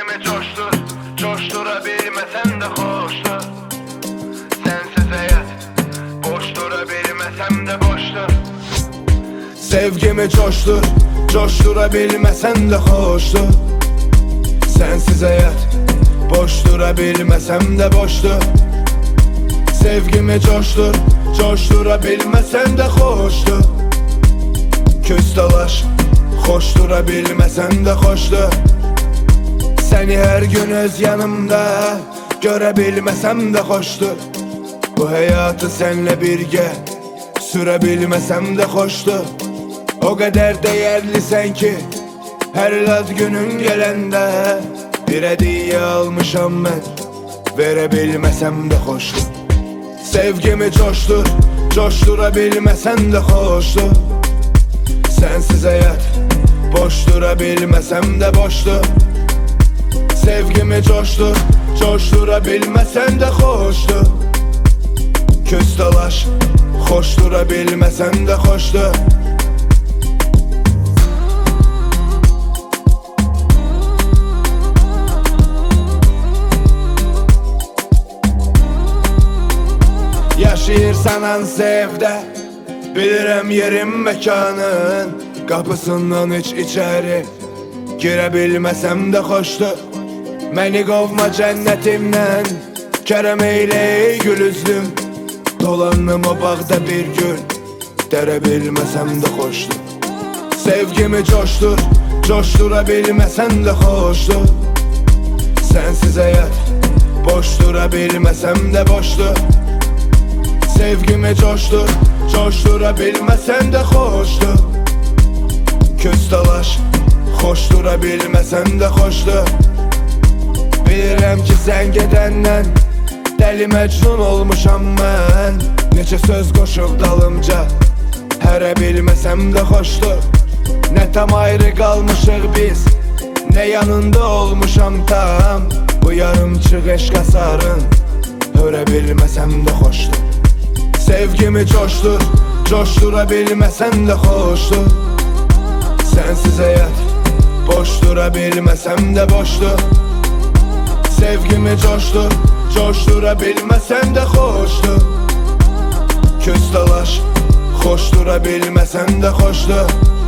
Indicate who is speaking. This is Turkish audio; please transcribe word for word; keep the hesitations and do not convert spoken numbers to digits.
Speaker 1: Sevgimi coştur, coşturabilmesen de hoştur. Sensiz hayat boş durabilmesem de boştur.
Speaker 2: Sevgimi coştur, coşturabilmesen de hoştur. Sensiz hayat boş durabilmesem de boştur. Sevgimi coştur, coşturabilmesen de hoştur. Küs dolaş, hoş durabilmesen de hoştur. Seni her gün öz yanımda görebilmesem de hoştur. Bu hayatı senle birge sürebilmesem de hoştur. O kadar değerlisən ki her laz günün gelende bir hediye almışam ben, verebilmesem de hoştur. Sevgimi coştur, coşturabilmesen de hoştur. Sensiz hayat boş durabilmesem de boştur. Sevgimi coştur, coşturabilmesen de hoştur. Küs dolaş, hoş durabilmesen de hoştur. Yaşayırsan hansı evdə, bilirəm yerim mekanın. Qapısından hiç içeri girebilmesem de hoştur. Məni qovma cənnətimdən, kərəm eylə ey gül üzlüm. Dolandım o bağda bir gün, dərebilmesem de hoştur. Sevgimi coştur, coşturabilmesen de hoştur. Sensiz hayat boş durabilmesem de boştur. Sevgimi coştur, coşturabilmesen de hoştur. Küs dolaş, hoş durabilmesen de hoştur. Bilirəm ki sən gedəndən dəli məcnun olmuşam mən. Neçə söz qoşub dalımca hərə bilməsəm də xoşdur. Nə tam ayrı qalmışıq biz, nə yanında olmuşam tam. Bu yarımçıq eşq asarın hörə bilməsəm də xoşdur. Sevgimi coştur, coşturabilməsən də xoşdur. Sensiz hayat boş durabilmesem de boştur. Sevgimi coştur, coşturabilmesen de hoştur. Küs dolaş, hoş durabilmesen de hoştur.